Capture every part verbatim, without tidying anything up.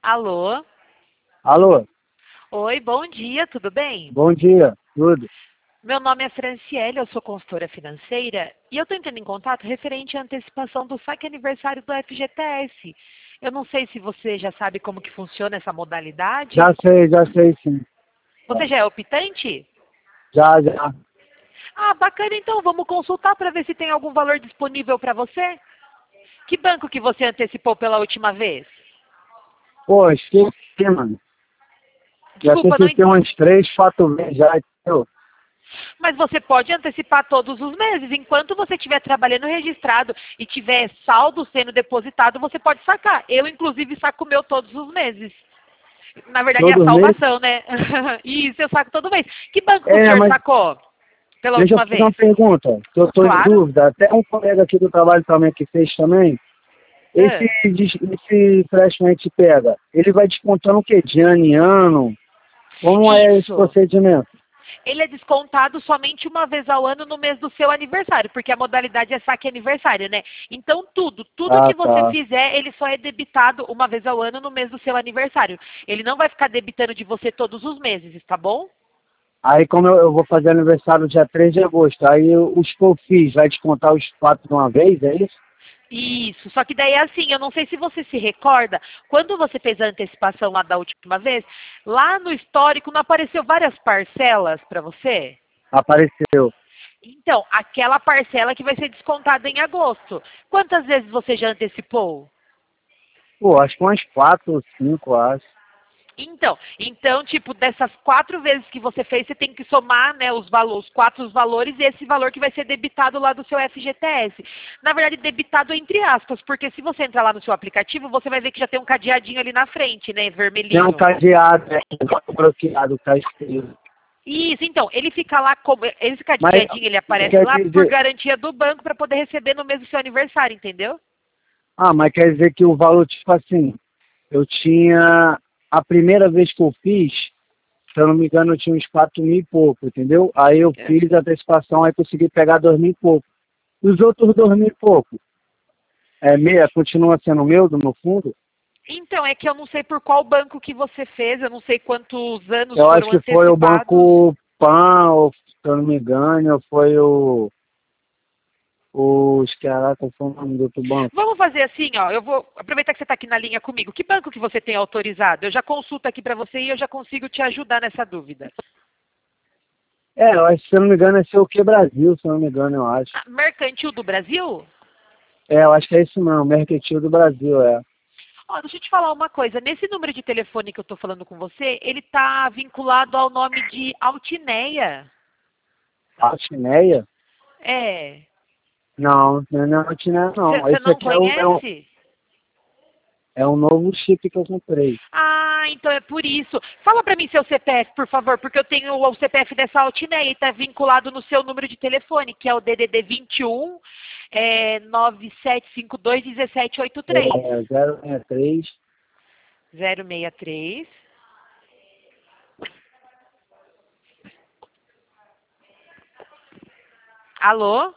Alô? Alô, Oi, bom dia, tudo bem? bom dia, tudo. Meu nome é Franciele, eu sou consultora financeira e eu estou entrando em contato referente à antecipação do saque aniversário do F G T S. Eu não sei se você já sabe como que funciona essa modalidade. Já sei, já sei sim. Você já é optante? Já, já. Ah, bacana, então vamos consultar para ver se tem algum valor disponível para você. Que banco que você antecipou pela última vez? Pô, esqueci, mano. Já Desculpa, não, en- antecipei umas três, quatro vezes já, entendeu? mas você pode antecipar todos os meses. Enquanto você estiver trabalhando registrado e tiver saldo sendo depositado, você pode sacar. Eu, inclusive, saco o meu todos os meses. Na verdade, é a Todo mês. salvação, né? Isso, eu saco todo mês. Que banco que o É, senhor mas sacou pela deixa eu última fazer uma vez? pergunta, que eu tô em Claro. dúvida. Até um colega aqui do trabalho também que fez também. Esse, Ah, des- esse empréstimo a gente pega, ele vai descontando o quê? De ano em ano? Como é esse isso. procedimento? Ele é descontado somente uma vez ao ano no mês do seu aniversário, porque a modalidade é saque aniversário, né? Então tudo, tudo Ah, que você tá. fizer, ele só é debitado uma vez ao ano no mês do seu aniversário. Ele não vai ficar debitando de você todos os meses, tá bom? Aí como eu, eu vou fazer aniversário dia três de agosto, aí eu- os que eu fiz, vai descontar os quatro de uma vez, é isso? Isso, só que daí é assim, eu não sei se você se recorda, quando você fez a antecipação lá da última vez, lá no histórico não apareceu várias parcelas para você? Apareceu. Então, aquela parcela que vai ser descontada em agosto. Quantas vezes você já antecipou? Pô, acho que umas quatro ou cinco, acho. Então, então, tipo, dessas quatro vezes que você fez, você tem que somar, né, os valores, os quatro os valores e esse valor que vai ser debitado lá do seu F G T S. Na verdade, debitado entre aspas, porque se você entrar lá no seu aplicativo, você vai ver que já tem um cadeadinho ali na frente, né, Tem um vermelhinho. cadeado, é, bloqueado, tá escrito. Isso, então, ele fica lá, como, esse Mas cadeadinho, ele aparece quer lá por dizer, garantia do banco para poder receber no mês do seu aniversário, entendeu? ah, mas quer dizer que o valor, tipo assim, eu tinha, a primeira vez que eu fiz, se eu não me engano, eu tinha uns quatro mil e pouco, entendeu? Aí eu É. fiz a antecipação, aí consegui pegar dois mil e pouco. Os outros dois mil e pouco, é meia, continua sendo meu, do meu fundo? Então, é que eu não sei por qual banco que você fez, eu não sei quantos anos Eu acho foram que foi o antecipados. Banco Pan, ou, se eu não me engano, ou foi o, os, caraca, foi o nome do outro banco. Vamos fazer assim, ó. Eu vou aproveitar que você está aqui na linha comigo. Que banco que você tem autorizado? Eu já consulto aqui para você e eu já consigo te ajudar nessa dúvida. É, eu acho que, se eu não me engano, é seu o que Brasil, se eu não me engano, eu acho. Ah, Mercantil do Brasil? É, eu acho que é isso mesmo, Mercantil do Brasil, é. Ó, deixa eu te falar uma coisa. Nesse número de telefone que eu estou falando com você, ele está vinculado ao nome de Altineia. Altineia? É. Não, não é Altineia, não. Você Esse não aqui é, o, é, um, conhece? é um novo chip que eu comprei. Ah, então é por isso. Fala para mim seu C P F, por favor, porque eu tenho o C P F dessa Altineia e está vinculado no seu número de telefone, que é o D D D vinte e um, é, nove sete cinco dois, um sete oito três. É zero seis três, zero seis três. Alô?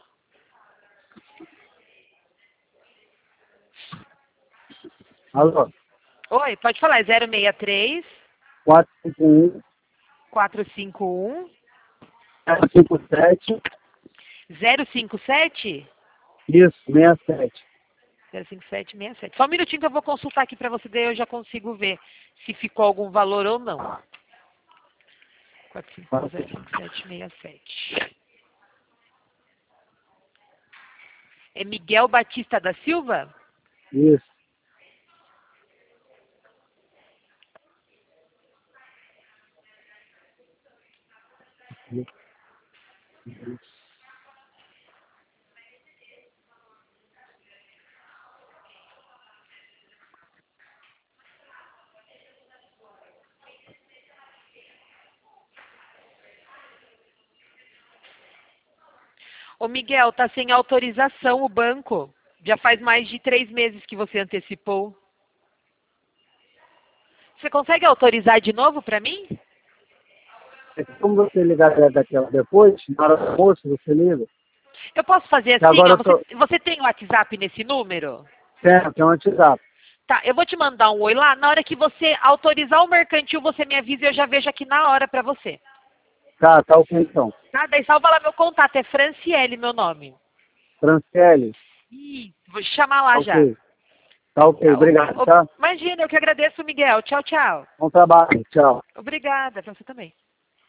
alô, Oi, pode falar, é zero seis três, quatro cinco um, quatro cinco um, zero cinco sete, zero cinco sete? isso, sessenta e sete. zero cinco sete seis sete. Só um minutinho que eu vou consultar aqui para você, daí eu já consigo ver se ficou algum valor ou não. quatro cinco um, zero cinco sete seis sete. É Miguel Batista da Silva? Isso. Ô Miguel, tá sem autorização o banco. Já faz mais de três meses que você antecipou. Você consegue autorizar de novo para mim? Como você ligar daquela depois, na hora do almoço, você liga. Eu posso fazer Que assim, agora ó. eu tô. Você, você tem o WhatsApp nesse número? Certo, tem um WhatsApp. Tá, eu vou te mandar um oi lá. Na hora que você autorizar o mercantil, você me avisa e eu já vejo aqui na hora pra você. Tá, tá ok então. Tá? Daí salva lá meu contato. É Franciele meu nome. Franciele, Ih, vou te chamar lá tá já. ok. Tá ok, Tá, obrigado, o- o- tá? Imagina, eu que agradeço, Miguel. Tchau, tchau. Bom trabalho, tchau. Obrigada, pra você também.